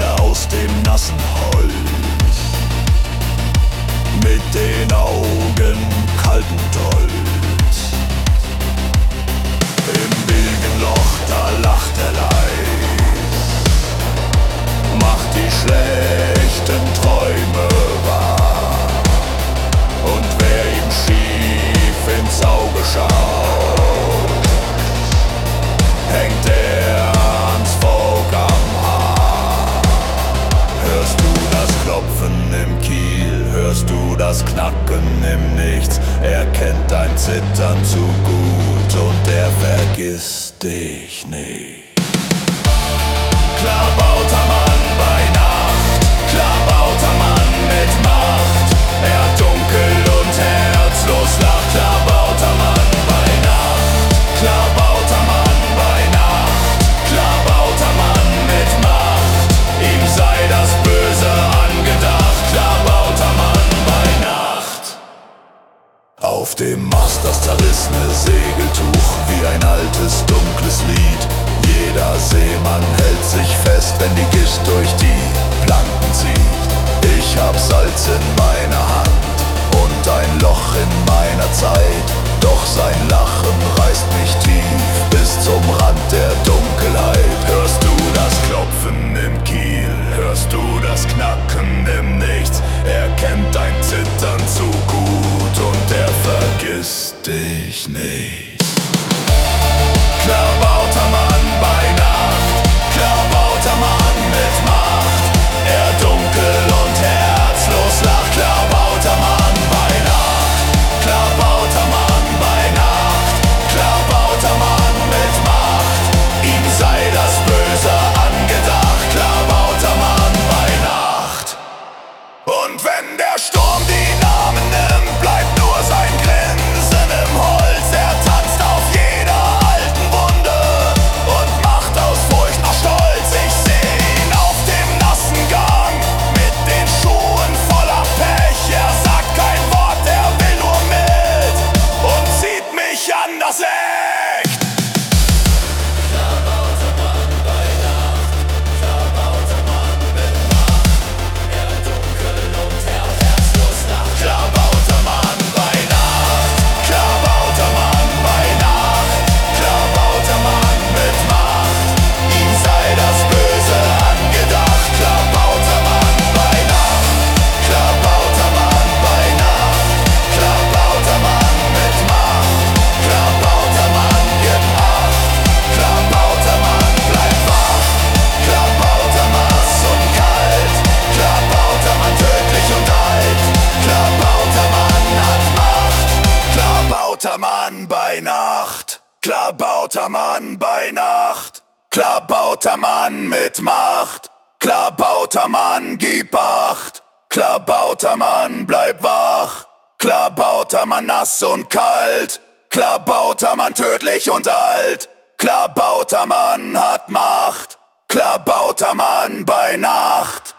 er aus dem nassen Holz, mit den Augen kalt und stolz. Im Bilgenloch, da lacht er leis, macht die schlechten Träume wahr. Und wer ihm schief ins Auge schaut, hängt er ans Volk am Haar. Hörst du das Klopfen im Kiel, hörst du das Knacken im Nichts? Er kennt dein Zittern zu gut und er vergisst dich nicht. Klabauter Mann bei Nacht, Klabauter Mann mit Macht. Er dunkel und herzlos lacht, Klabauter Mann bei Nacht, Klabauter Mann bei Nacht, Klabauter Mann mit Macht. Ihm sei das Böse angedacht, Klabauter Mann bei Nacht. Auf dem Mast das zerrissene Segeltuch, wie ein altes dunkles Lied. Jeder Seemann hält sich fest, wenn die Gischt durch die Planken zieht. Ich hab Salz in meiner Hand und ein Loch in meiner Zeit, doch sein Lachen reißt mich tief bis zum Rand der Dunkelheit. Hörst du das Klopfen im Kiel, hörst du das Knacken im Nichts? Er kennt dein Zittern zu gut und er vergisst dich nicht. Klabauter Mann bei Nacht, Klabauter Mann mit Macht. Er dunkel und herzlos lacht, Klabauter Mann bei Nacht, Klabauter Mann bei Nacht, Klabauter Mann mit Macht. Ihm sei das Böse angedacht, Klabauter Mann bei Nacht. Und wenn der Sturm die Namen nimmt, bleibt nur sein Grinsen im Holz. Er tanzt auf jeder alten Wunde und macht aus Furcht noch stolz. Ich seh ihn auf dem nassen Gang mit den Schuhen voller Pech. Er sagt kein Wort, er will nur mit und zieht mich an das Eck. Klabauter Mann bei Nacht, Klabauter Mann mit Macht. Er dunkel und herzlos lacht, Klabauter Mann bei Nacht, Klabauter Mann bei Nacht, Klabauter Mann mit Macht. Ihm sei das Böse angedacht, Klabauter Mann bei Nacht, Klabauter Mann bei Nacht, Klabauter Mann mit Macht. Klabauter Mann gibt Acht, Klabauter Mann bleibt wach, Klabauter Nass und kalt, Klabauter Mann tödlich und alt, Klabauter Mann hat Macht, Klabauter Mann bei Nacht, Klabauter Mann bei Nacht, Klabauter Mann mit Macht, Klabauter Mann gib Acht, Klabauter Mann bleib wach, Klabauter Mann nass und kalt, Klabauter Mann tödlich und alt, Klabauter Mann hat Macht, Klabauter Mann bei Nacht.